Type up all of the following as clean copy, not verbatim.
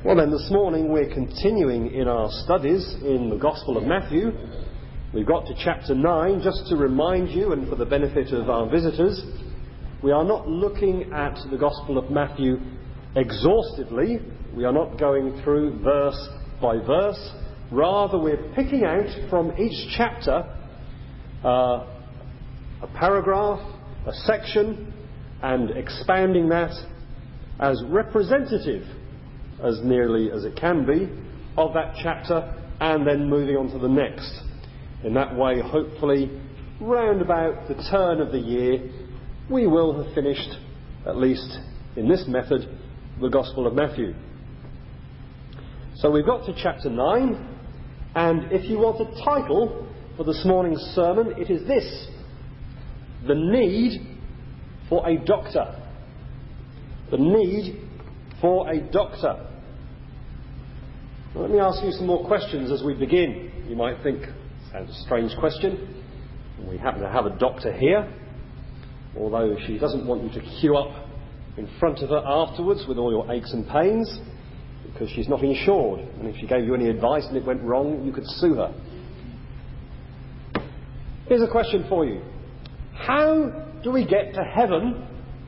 Well then, this morning we're continuing in our studies in the Gospel of Matthew. We've got to chapter 9. Just to remind you, and for the benefit of our visitors, we are not looking at the Gospel of Matthew exhaustively. We are not going through verse by verse. Rather, we're picking out from each chapter a paragraph, a section, and expanding that as representative, as nearly as it can be, of that chapter, and then moving on to the next. In that way, hopefully, round about the turn of the year, we will have finished, at least in this method, the Gospel of Matthew. So we've got to chapter 9, and if you want a title for this morning's sermon, it is this: The Need for a Doctor. The need for a doctor. Well, let me ask you some more questions as we begin. You might think, sounds a strange question. We happen to have a doctor here, although she doesn't want you to queue up in front of her afterwards with all your aches and pains, because she's not insured, and if she gave you any advice and it went wrong, you could sue her. Here's a question for you. How do we get to heaven,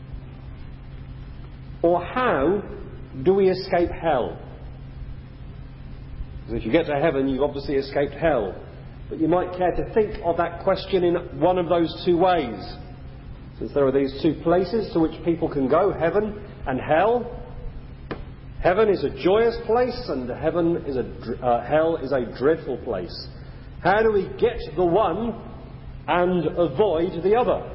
or how do we escape hell? Because if you get to heaven, you've obviously escaped hell. But you might care to think of that question in one of those two ways. Since there are these two places to which people can go, heaven and hell. Heaven is a joyous place, and hell is a dreadful place. How do we get the one and avoid the other?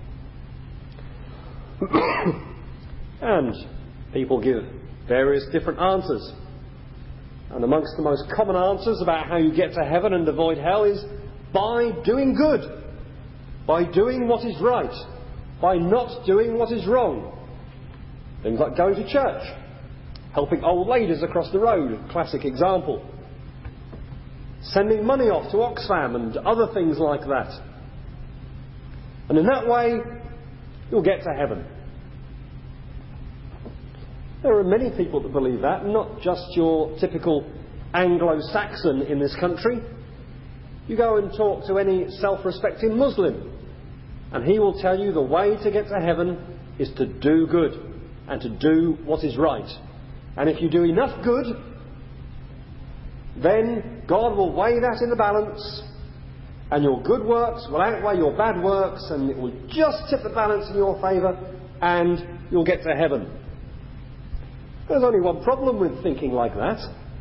And people give various different answers. And amongst the most common answers about how you get to heaven and avoid hell is by doing good, by doing what is right, by not doing what is wrong. Things like going to church, helping old ladies across the road, classic example. Sending money off to Oxfam and other things like that. And in that way, you'll get to heaven. There are many people that believe that, not just your typical Anglo-Saxon in this country. You go and talk to any self-respecting Muslim, and he will tell you the way to get to heaven is to do good and to do what is right. And if you do enough good, then God will weigh that in the balance, and your good works will outweigh your bad works, and it will just tip the balance in your favour, and you'll get to heaven. There's only one problem with thinking like that.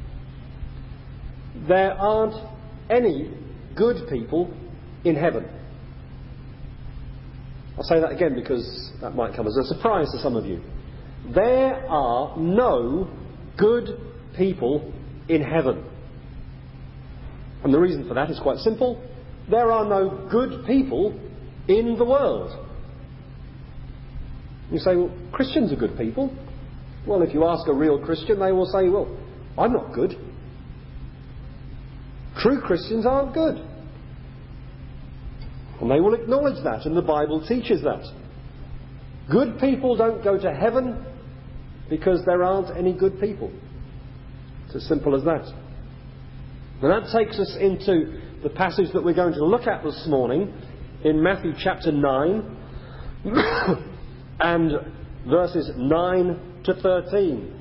There aren't any good people in heaven. I'll say that again because that might come as a surprise to some of you. There are no good people in heaven. And the reason for that is quite simple. There are no good people in the world. You say, well, Christians are good people. Well, if you ask a real Christian, they will say, well, I'm not good. True Christians aren't good. And they will acknowledge that, and the Bible teaches that. Good people don't go to heaven because there aren't any good people. It's as simple as that. And that takes us into the passage that we're going to look at this morning in Matthew chapter 9 and verses 9 to 13.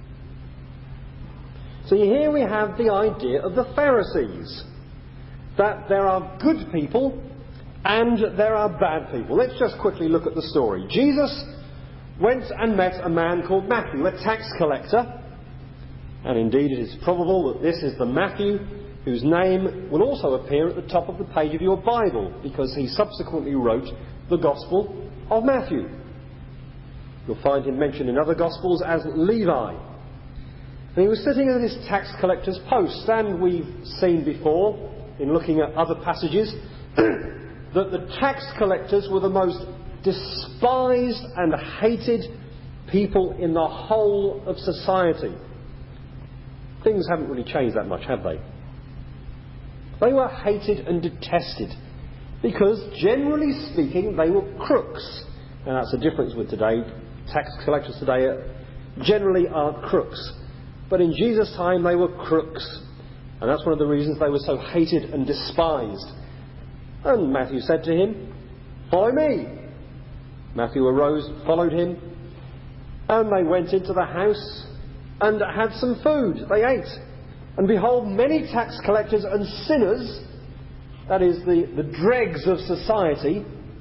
So here we have the idea of the Pharisees, that there are good people and there are bad people. Let's just quickly look at the story. Jesus went and met a man called Matthew, a tax collector, and indeed it is probable that this is the Matthew whose name will also appear at the top of the page of your Bible, because he subsequently wrote the Gospel of Matthew. You'll find him mentioned in other Gospels as Levi. And he was sitting at his tax collector's post, and we've seen before, in looking at other passages, that the tax collectors were the most despised and hated people in the whole of society. Things haven't really changed that much, have they? They were hated and detested because, generally speaking, they were crooks. And that's the difference with today. Tax collectors today generally aren't crooks. But in Jesus' time they were crooks. And that's one of the reasons they were so hated and despised. And Matthew said to him, "Follow me." Matthew arose, followed him, and they went into the house and had some food. They ate. And behold, many tax collectors and sinners, that is, the dregs of society,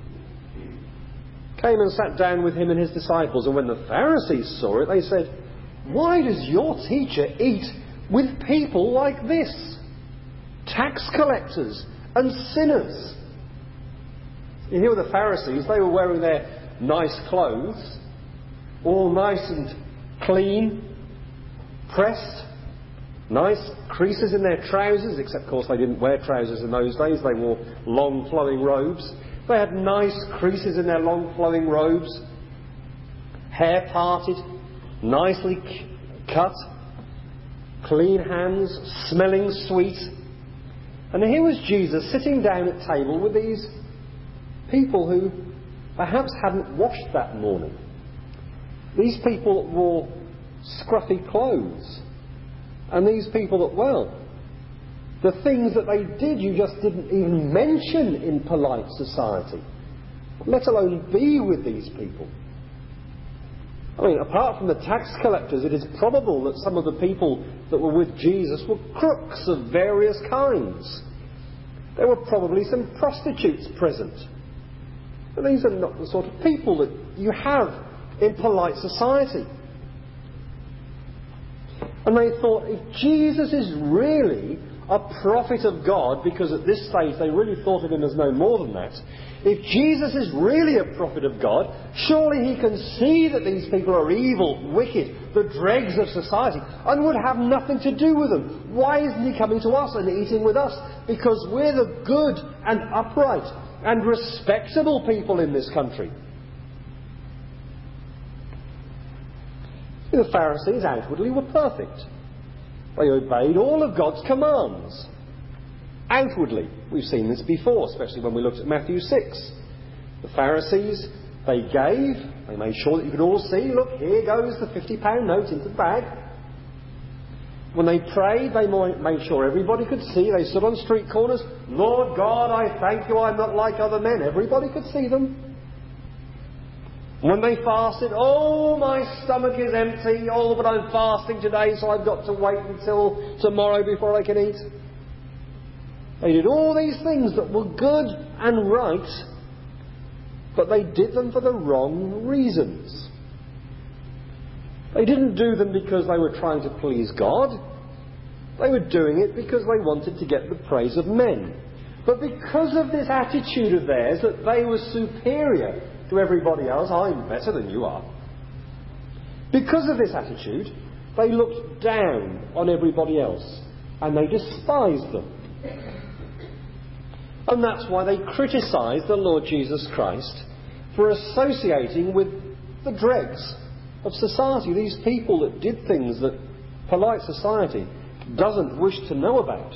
came and sat down with him and his disciples. And when the Pharisees saw it, they said, "Why does your teacher eat with people like this? Tax collectors and sinners." You hear with the Pharisees, they were wearing their nice clothes, all nice and clean, pressed, nice creases in their trousers, except of course they didn't wear trousers in those days, they wore long flowing robes. They had nice creases in their long flowing robes, hair parted, nicely cut, clean hands, smelling sweet. And here was Jesus sitting down at table with these people who perhaps hadn't washed that morning. These people that wore scruffy clothes. And these people that, well, the things that they did you just didn't even mention in polite society, let alone be with these people. I mean, apart from the tax collectors, it is probable that some of the people that were with Jesus were crooks of various kinds. There were probably some prostitutes present. But these are not the sort of people that you have in polite society. And they thought, if Jesus is really a prophet of God, because at this stage they really thought of him as no more than that, if Jesus is really a prophet of God, surely he can see that these people are evil, wicked, the dregs of society, and would have nothing to do with them. Why isn't he coming to us and eating with us? Because we're the good and upright and respectable people in this country. The Pharisees outwardly were perfect. They obeyed all of God's commands. Outwardly. We've seen this before, especially when we looked at Matthew 6. The Pharisees, they gave, they made sure that you could all see, look, here goes the £50 note into the bag. When they prayed, they made sure everybody could see. They stood on street corners. "Lord God, I thank you, I'm not like other men." Everybody could see them. When they fasted, "Oh, my stomach is empty. Oh, but I'm fasting today, so I've got to wait until tomorrow before I can eat." They did all these things that were good and right, but they did them for the wrong reasons. They didn't do them because they were trying to please God. They were doing it because they wanted to get the praise of men. But because of this attitude of theirs, that they were superior to everybody else, "I'm better than you are," because of this attitude, they looked down on everybody else and they despised them. And that's why they criticised the Lord Jesus Christ for associating with the dregs of society, these people that did things that polite society doesn't wish to know about.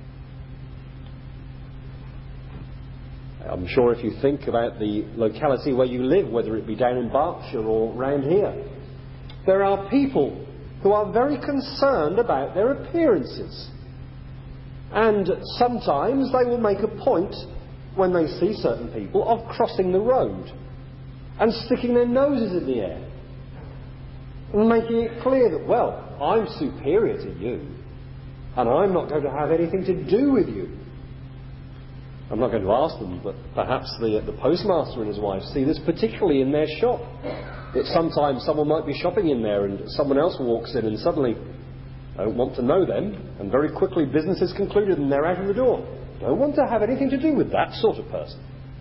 I'm sure if you think about the locality where you live, whether it be down in Berkshire or round here, there are people who are very concerned about their appearances. And sometimes they will make a point, when they see certain people, of crossing the road and sticking their noses in the air and making it clear that, well, I'm superior to you and I'm not going to have anything to do with you. I'm not going to ask them, but perhaps the postmaster and his wife see this particularly in their shop. That sometimes someone might be shopping in there and someone else walks in and suddenly don't want to know them, and very quickly business is concluded and they're out of the door. Don't want to have anything to do with that sort of person.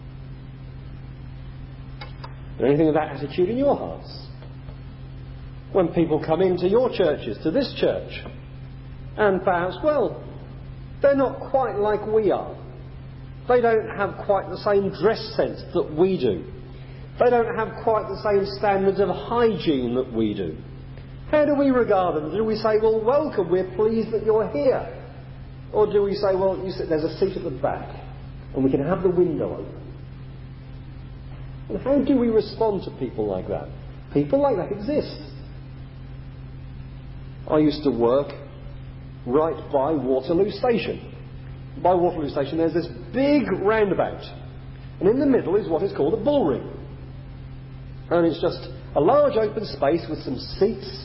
Is there anything of that attitude in your hearts? When people come into your churches, to this church, and perhaps, well, they're not quite like we are. They don't have quite the same dress sense that we do. They don't have quite the same standards of hygiene that we do. How do we regard them? Do we say, well, welcome, we're pleased that you're here? Or do we say, well, there's a seat at the back and we can have the window open? And how do we respond to people like that? People like that exist. I used to work right by Waterloo Station. By Waterloo Station there's this big roundabout, and in the middle is what is called a bull ring. And it's just a large open space with some seats,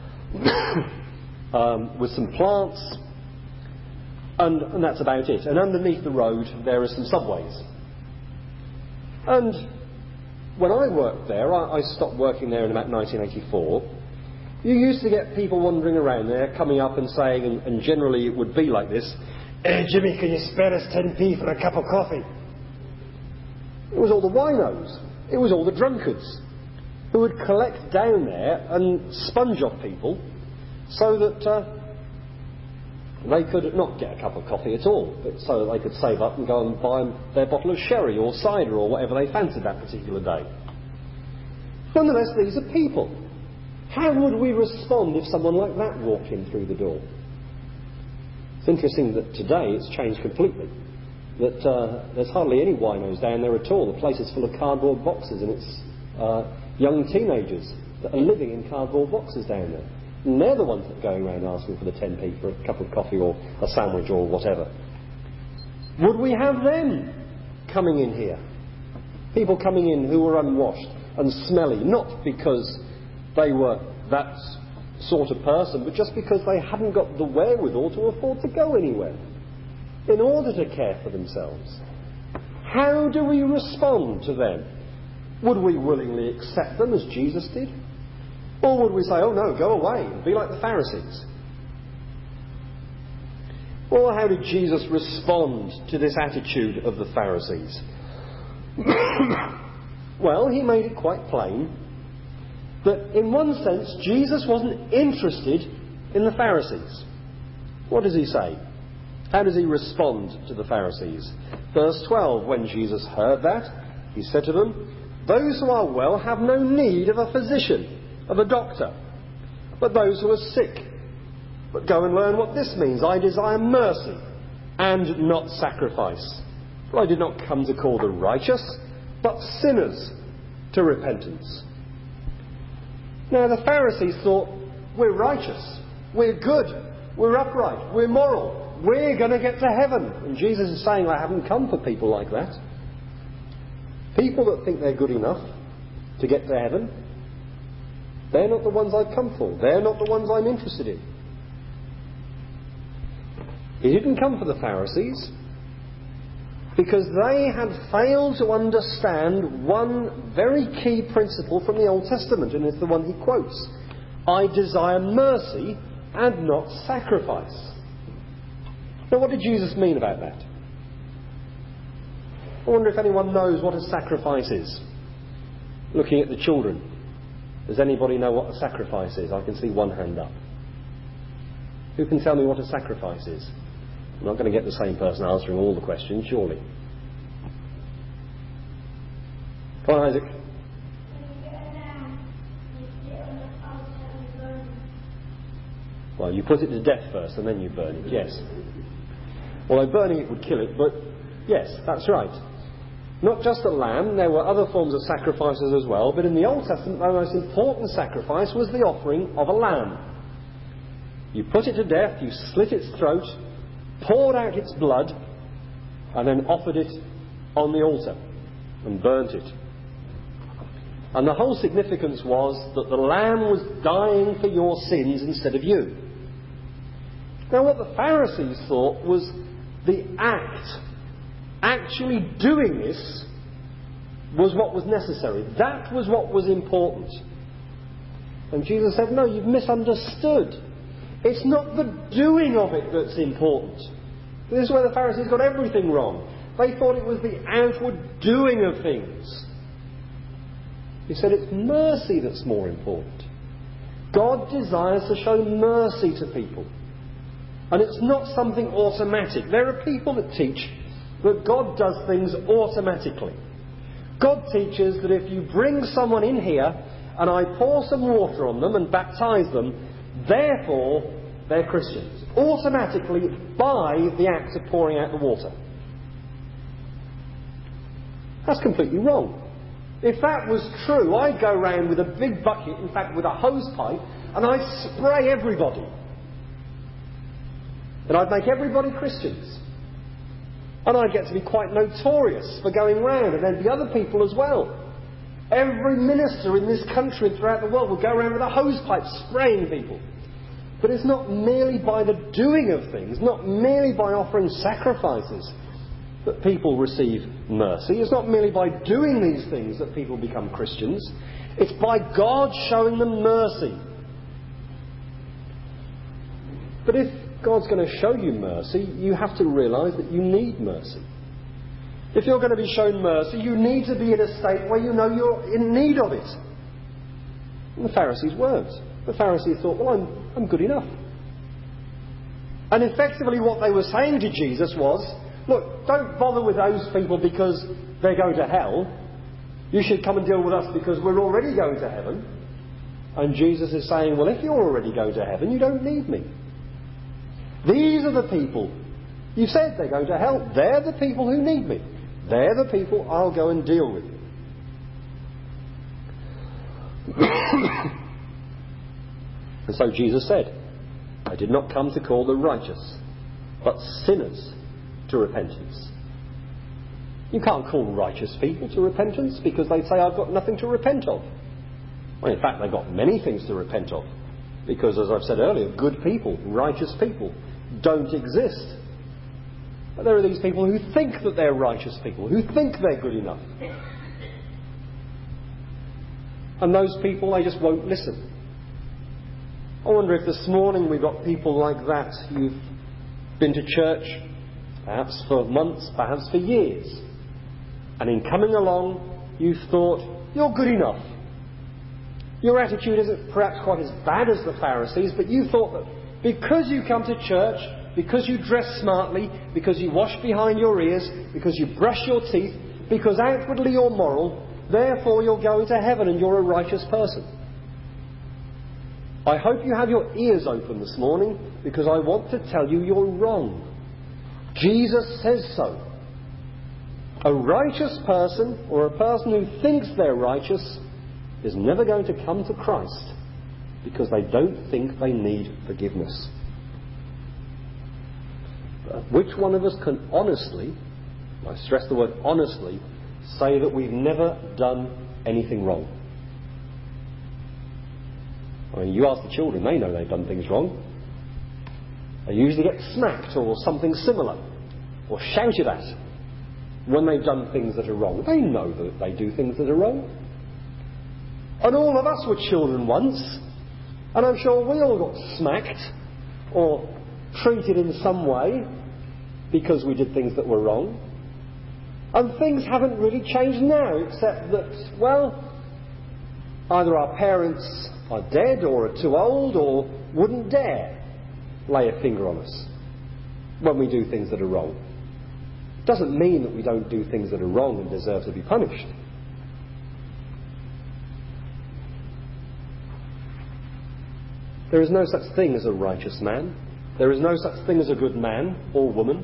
with some plants, and that's about it. And underneath the road there are some subways. And when I worked there, I stopped working there in about 1984, you used to get people wandering around there, coming up and saying, and generally it would be like this, "Hey Jimmy, can you spare us 10p for a cup of coffee?" It was all the winos, it was all the drunkards who would collect down there and sponge off people so that they could not get a cup of coffee at all, but so that they could save up and go and buy their bottle of sherry or cider or whatever they fancied that particular day. Nonetheless, these are people. How would we respond if someone like that walked in through the door? It's interesting that today it's changed completely. That there's hardly any winos down there at all. The place is full of cardboard boxes, and it's young teenagers that are living in cardboard boxes down there. And they're the ones that are going around asking for the 10p for a cup of coffee or a sandwich or whatever. Would we have them coming in here? People coming in who were unwashed and smelly, not because they were that sort of person, but just because they hadn't got the wherewithal to afford to go anywhere in order to care for themselves. How do we respond to them? Would we willingly accept them as Jesus did? Or would we say, "Oh no, go away and be like the Pharisees"? Or how did Jesus respond to this attitude of the Pharisees? Well, he made it quite plain that in one sense Jesus wasn't interested in the Pharisees. What does he say? How does he respond to the Pharisees? Verse 12, when Jesus heard that, he said to them, "Those who are well have no need of a physician, of a doctor, but those who are sick. But go and learn what this means. I desire mercy and not sacrifice. For I did not come to call the righteous, but sinners to repentance." Now the Pharisees thought, we're righteous, we're good, we're upright, we're moral, we're going to get to heaven. And Jesus is saying, I haven't come for people like that. People that think they're good enough to get to heaven, they're not the ones I've come for. They're not the ones I'm interested in. He didn't come for the Pharisees because they had failed to understand one very key principle from the Old Testament, and it's the one he quotes. I desire mercy and not sacrifice. Now, what did Jesus mean about that? I wonder if anyone knows what a sacrifice is. Looking at the children, does anybody know what a sacrifice is? I can see one hand up. Who can tell me what a sacrifice is? I'm not going to get the same person answering all the questions, surely. Come on, Isaac. Well, you put it to death first and then you burn it, yes. Although burning it would kill it, but yes, that's right. Not just a lamb, there were other forms of sacrifices as well, but in the Old Testament the most important sacrifice was the offering of a lamb. You put it to death, you slit its throat, poured out its blood, and then offered it on the altar and burnt it. And the whole significance was that the lamb was dying for your sins instead of you. Now what the Pharisees thought was the actually doing this was what was necessary. That was what was important. And Jesus said, no, you've misunderstood. It's not the doing of it that's important. This is where the Pharisees got everything wrong. They thought it was the outward doing of things. He said it's mercy that's more important. God desires to show mercy to people. And it's not something automatic. There are people that teach that God does things automatically. God teaches that if you bring someone in here and I pour some water on them and baptize them, therefore they're Christians. Automatically by the act of pouring out the water. That's completely wrong. If that was true, I'd go around with a big bucket, in fact with a hose pipe, and I'd spray everybody. And I'd make everybody Christians. And I'd get to be quite notorious for going round, and there'd be other people as well. Every minister in this country and throughout the world would go around with a hose pipe spraying people. But it's not merely by the doing of things, not merely by offering sacrifices, that people receive mercy. It's not merely by doing these things that people become Christians. It's by God showing them mercy. But if God's going to show you mercy, you have to realise that you need mercy. If you're going to be shown mercy, you need to be in a state where you know you're in need of it. And the Pharisees weren't. The Pharisees thought, well, I'm good enough. And effectively what they were saying to Jesus was, look, don't bother with those people because they're going to hell. You should come and deal with us because we're already going to heaven. And Jesus is saying, well, if you're already going to heaven, you don't need me. These are the people. You said they're going to hell. They're the people who need me. They're the people I'll go and deal with. And so Jesus said, I did not come to call the righteous, but sinners to repentance. You can't call righteous people to repentance because they say, I've got nothing to repent of. Well, in fact, they've got many things to repent of. Because, as I've said earlier, good people, righteous people, don't exist. But there are these people who think that they're righteous people, who think they're good enough. And those people, they just won't listen. I wonder if this morning we've got people like that who've been to church, perhaps for months, perhaps for years. And in coming along, you've thought, you're good enough. Your attitude isn't perhaps quite as bad as the Pharisees, but you thought that because you come to church, because you dress smartly, because you wash behind your ears, because you brush your teeth, because outwardly you're moral, therefore you're going to heaven and you're a righteous person. I hope you have your ears open this morning, because I want to tell you you're wrong. Jesus says so. A righteous person, or a person who thinks they're righteous, is never going to come to Christ because they don't think they need forgiveness. But which one of us can honestly, I stress the word honestly, say that we've never done anything wrong? I mean, you ask the children, they know they've done things wrong. They usually get smacked or something similar, or shouted at when they've done things that are wrong. They know that they do things that are wrong. And all of us were children once, and I'm sure we all got smacked or treated in some way because we did things that were wrong. And things haven't really changed now, except that, well, either our parents are dead or are too old or wouldn't dare lay a finger on us when we do things that are wrong. It doesn't mean that we don't do things that are wrong and deserve to be punished. There is no such thing as a righteous man. There is no such thing as a good man or woman.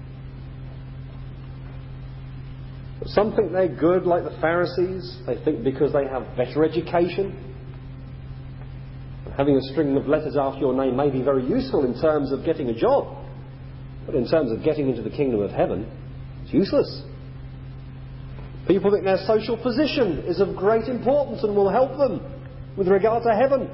But some think they're good, like the Pharisees. They think because they have better education. Having a string of letters after your name may be very useful in terms of getting a job. But in terms of getting into the kingdom of heaven, it's useless. People think their social position is of great importance and will help them with regard to heaven.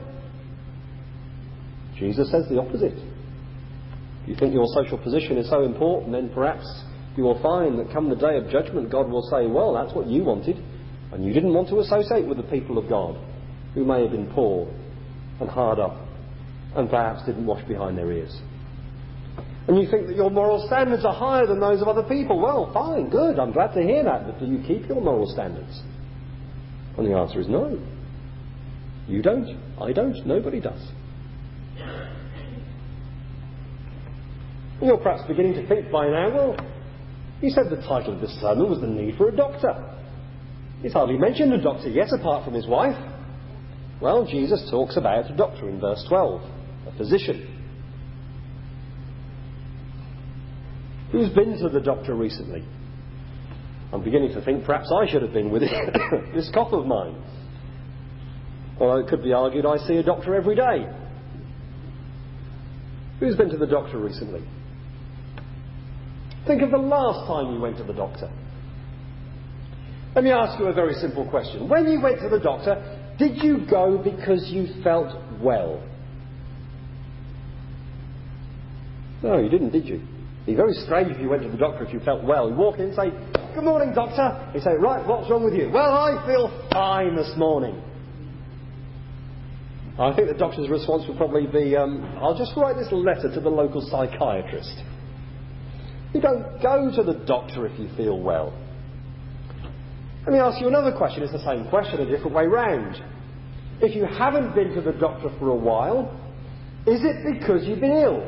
Jesus says the opposite. If you think your social position is so important, then perhaps you will find that come the day of judgment, God will say, well, that's what you wanted, and you didn't want to associate with the people of God, who may have been poor and hard up, and perhaps didn't wash behind their ears. And you think that your moral standards are higher than those of other people. Well, fine, good, I'm glad to hear that, but do you keep your moral standards? And the answer is no. You don't, I don't, nobody does. You're perhaps beginning to think by now, well, he said the title of this sermon was The Need for a Doctor. He's hardly mentioned a doctor yet, apart from his wife. Well, Jesus talks about a doctor in verse 12, a physician. Who's been to the doctor recently? I'm beginning to think perhaps I should have been with this cough of mine. Well, it could be argued I see a doctor every day. Who's been to the doctor recently? Think of the last time you went to the doctor. Let me ask you a very simple question. When you went to the doctor, did you go because you felt well? No, you didn't, did you? It'd be very strange if you went to the doctor if you felt well. You walk in and say, "Good morning, doctor." He'd say, "Right, what's wrong with you?" "Well, I feel fine this morning." I think the doctor's response would probably be, "I'll just write this letter to the local psychiatrist." You don't go to the doctor if you feel well. Let me ask you another question. It's the same question, a different way round. If you haven't been to the doctor for a while, is it because you've been ill?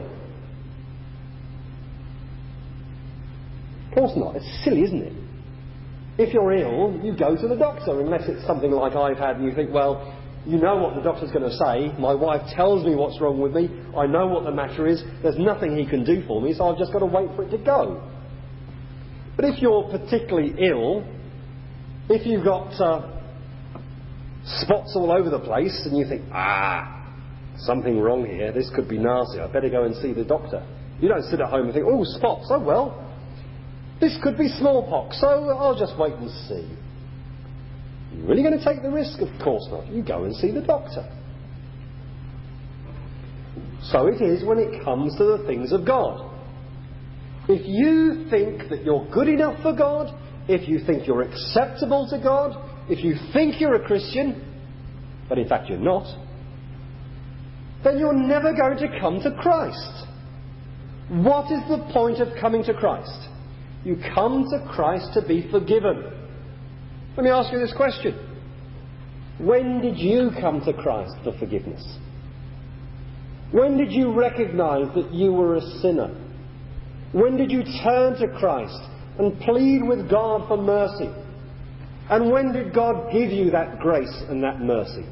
Of course not. It's silly, isn't it? If you're ill, you go to the doctor, unless it's something like I've had and you think, well, you know what the doctor's going to say. My wife tells me what's wrong with me. I know what the matter is. There's nothing he can do for me, so I've just got to wait for it to go. But if you're particularly ill, if you've got spots all over the place and you think, something wrong here, this could be nasty, I better go and see the doctor. You don't sit at home and think, oh, spots, oh well, this could be smallpox, so I'll just wait and see. You're really going to take the risk? Of course not. You go and see the doctor. So it is when it comes to the things of God. If you think that you're good enough for God, if you think you're acceptable to God, if you think you're a Christian, but in fact you're not, then you're never going to come to Christ. What is the point of coming to Christ? You come to Christ to be forgiven. Let me ask you this question. When did you come to Christ for forgiveness? When did you recognize that you were a sinner? When did you turn to Christ and plead with God for mercy? And when did God give you that grace and that mercy?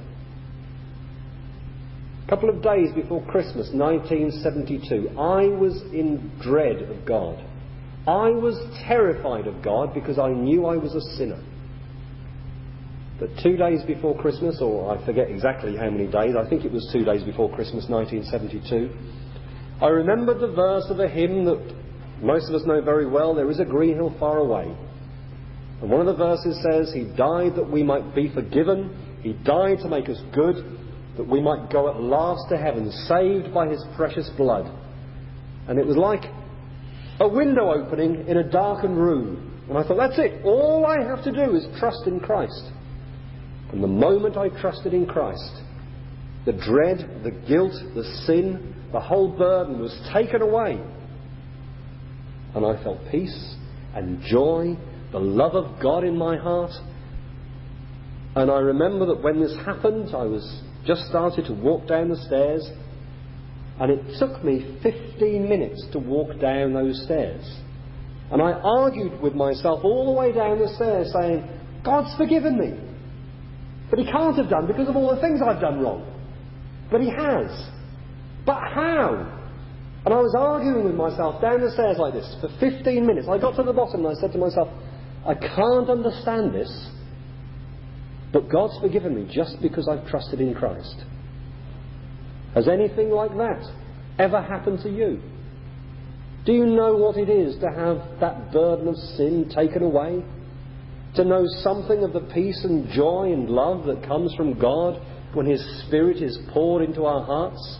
A couple of days before Christmas 1972, I was in dread of God. I was terrified of God because I knew I was a sinner. But 2 days before Christmas, or I forget exactly how many days, I think it was 2 days before Christmas 1972, I remembered the verse of a hymn that most of us know very well, "There is a green hill far away." And one of the verses says, "He died that we might be forgiven. He died to make us good, that we might go at last to heaven, saved by His precious blood." And it was like a window opening in a darkened room. And I thought, that's it. All I have to do is trust in Christ. And the moment I trusted in Christ, the dread, the guilt, the sin, the whole burden was taken away. And I felt peace and joy, the love of God in my heart. And I remember that when this happened, I was just started to walk down the stairs, and it took me 15 minutes to walk down those stairs. And I argued with myself all the way down the stairs saying, God's forgiven me. But He can't have done because of all the things I've done wrong. But He has. But how? And I was arguing with myself down the stairs like this for 15 minutes. I got to the bottom and I said to myself, I can't understand this, but God's forgiven me just because I've trusted in Christ. Has anything like that ever happened to you? Do you know what it is to have that burden of sin taken away? To know something of the peace and joy and love that comes from God when His Spirit is poured into our hearts?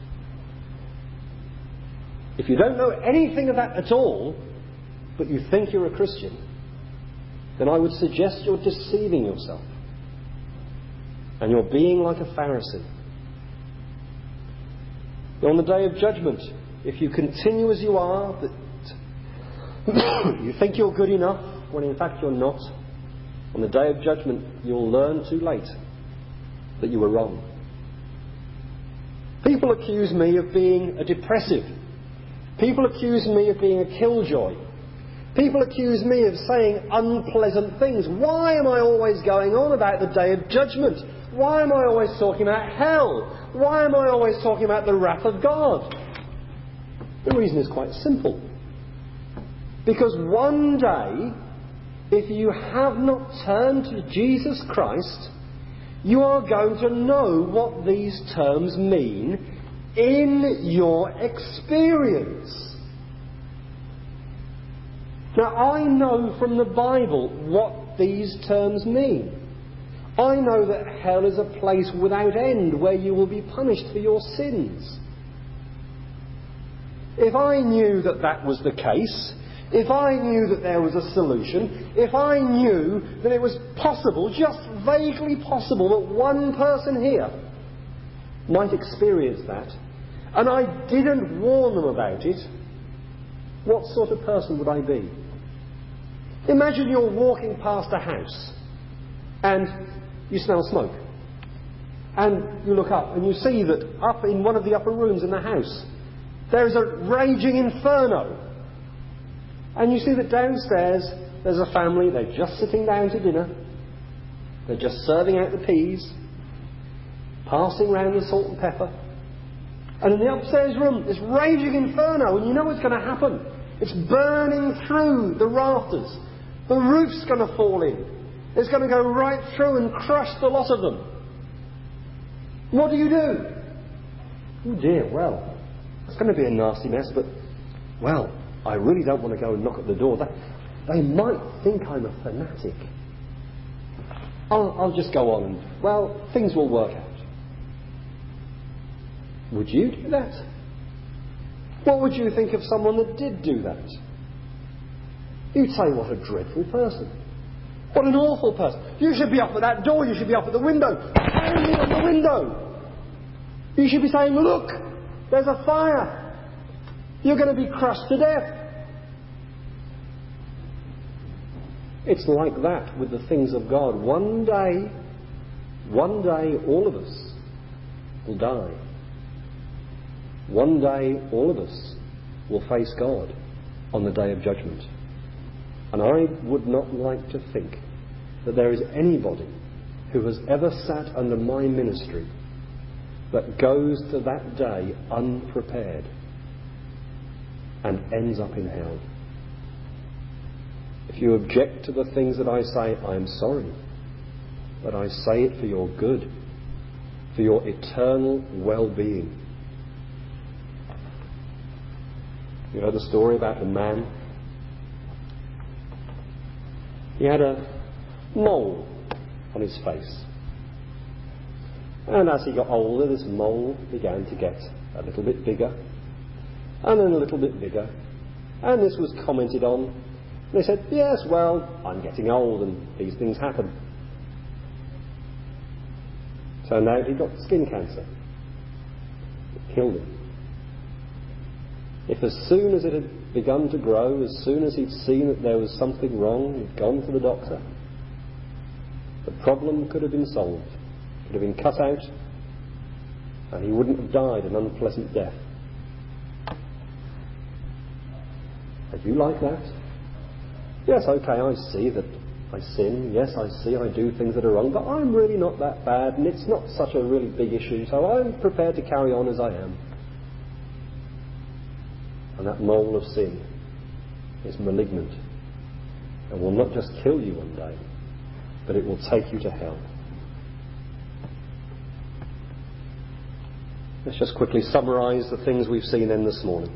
If you don't know anything of that at all, but you think you're a Christian, then I would suggest you're deceiving yourself. And you're being like a Pharisee. On the day of judgment, if you continue as you are, that you think you're good enough, when in fact you're not, on the day of judgment you'll learn too late that you were wrong. People accuse me of being a depressive. People accuse me of being a killjoy. People accuse me of saying unpleasant things. Why am I always going on about the day of judgment? Why am I always talking about hell? Why am I always talking about the wrath of God? The reason is quite simple. Because one day if you have not turned to Jesus Christ, you are going to know what these terms mean in your experience. Now, I know from the Bible what these terms mean. I know that hell is a place without end where you will be punished for your sins. If I knew that that was the case, if I knew that there was a solution, if I knew that it was possible, just vaguely possible, that one person here might experience that, and I didn't warn them about it, what sort of person would I be? Imagine you're walking past a house and you smell smoke. And you look up and you see that up in one of the upper rooms in the house there is a raging inferno. And you see that downstairs there's a family, they're just sitting down to dinner. They're just serving out the peas, passing round the salt and pepper. And in the upstairs room, this raging inferno, and you know what's going to happen. It's burning through the rafters. The roof's going to fall in. It's going to go right through and crush the lot of them. What do? Oh dear, well, it's going to be a nasty mess, but, well, I really don't want to go and knock at the door. They might think I'm a fanatic. I'll just go on and, well, things will work out. Would you do that? What would you think of someone that did do that? You'd say, what a dreadful person. What an awful person. You should be up at that door. You should be up at the window. Pounding on the window. You should be saying, look, there's a fire. You're going to be crushed to death. It's like that with the things of God. One day, all of us will die. One day, all of us will face God on the day of judgment. And I would not like to think that there is anybody who has ever sat under my ministry that goes to that day unprepared and ends up in hell. If you object to the things that I say, I am sorry. But I say it for your good, for your eternal well-being. You heard the story about the man. He had a mole on his face. And as he got older, this mole began to get a little bit bigger, and then a little bit bigger. And this was commented on. And they said, yes, well, I'm getting old and these things happen. Turned out he got skin cancer. It killed him. If as soon as it had begun to grow, as soon as he'd seen that there was something wrong, he'd gone to the doctor, the problem could have been solved. Could have been cut out, and he wouldn't have died an unpleasant death. Are you like that? Yes, okay, I see that I sin. Yes, I see I do things that are wrong, but I'm really not that bad, and it's not such a really big issue, so I'm prepared to carry on as I am. And that mole of sin is malignant and will not just kill you one day, but it will take you to hell. Let's just quickly summarise the things we've seen in this morning.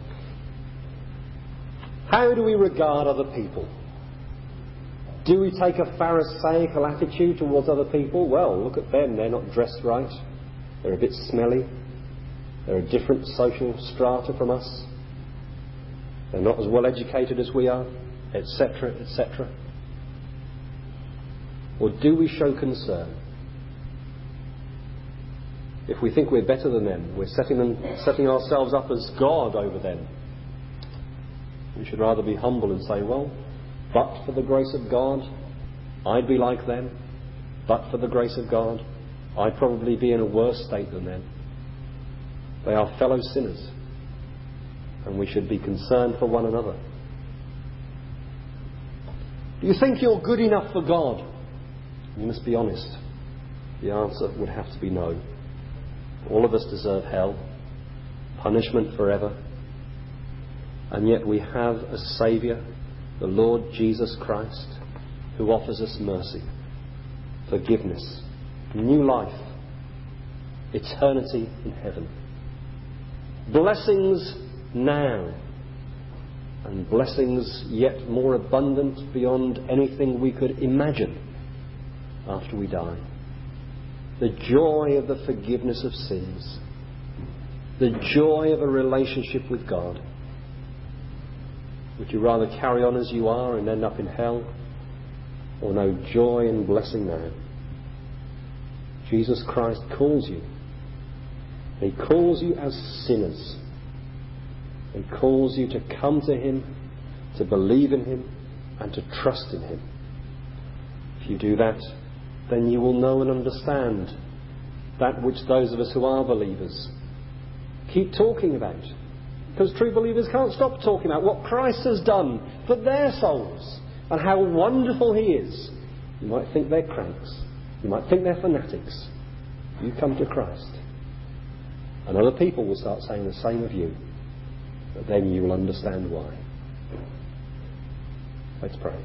How do we regard other people? Do we take a pharisaical attitude towards other people? Well, look at them, they're not dressed right, they're a bit smelly, they're a different social strata from us, they're not as well educated as we are, etc., etc. Or do we show concern? If we think we're better than them, we're setting ourselves up as God over them. We should rather be humble and say, well, but for the grace of God, I'd be like them. But for the grace of God, I'd probably be in a worse state than them. They are fellow sinners, and we should be concerned for one another. Do you think you're good enough for God? You must be honest. The answer would have to be no. All of us deserve hell, punishment forever. And yet we have a Saviour the Lord Jesus Christ, who offers us mercy, forgiveness, new life, eternity in heaven. Blessings now, and blessings yet more abundant beyond anything we could imagine after we die. The joy of the forgiveness of sins, the joy of a relationship with God. Would you rather carry on as you are and end up in hell, or know joy and blessing now? Jesus Christ calls you. He calls you as sinners. He calls you to come to Him, to believe in Him, and to trust in Him. If you do that, then you will know and understand that which those of us who are believers keep talking about. Because true believers can't stop talking about what Christ has done for their souls and how wonderful He is. You might think they're cranks. You might think they're fanatics. You come to Christ, and other people will start saying the same of you. But then you will understand why. Let's pray.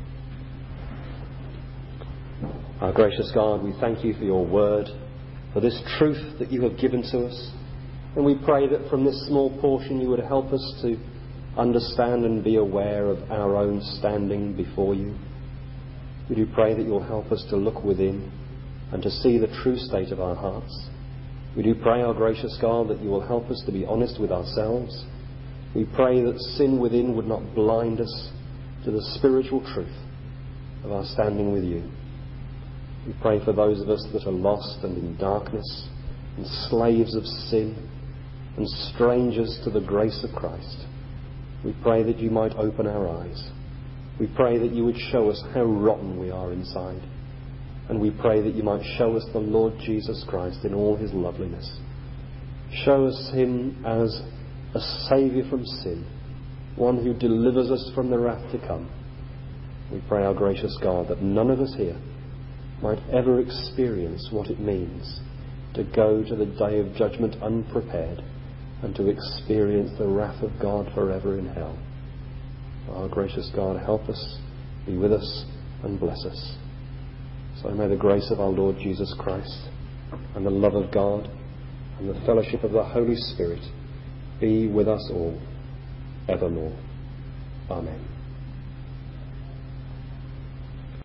Our gracious God, we thank You for Your word, for this truth that You have given to us. And we pray that from this small portion You would help us to understand and be aware of our own standing before You. We do pray that You'll help us to look within and to see the true state of our hearts. We do pray, our gracious God, that You will help us to be honest with ourselves. We pray that sin within would not blind us to the spiritual truth of our standing with You. We pray for those of us that are lost and in darkness and slaves of sin and strangers to the grace of Christ. We pray that You might open our eyes. We pray that You would show us how rotten we are inside. And we pray that You might show us the Lord Jesus Christ in all His loveliness. Show us Him as a Saviour from sin, one who delivers us from the wrath to come. We pray, our gracious God, that none of us here might ever experience what it means to go to the day of judgment unprepared and to experience the wrath of God forever in hell. Our gracious God, help us, be with us, and bless us. So may the grace of our Lord Jesus Christ and the love of God and the fellowship of the Holy Spirit be with us all evermore. Amen.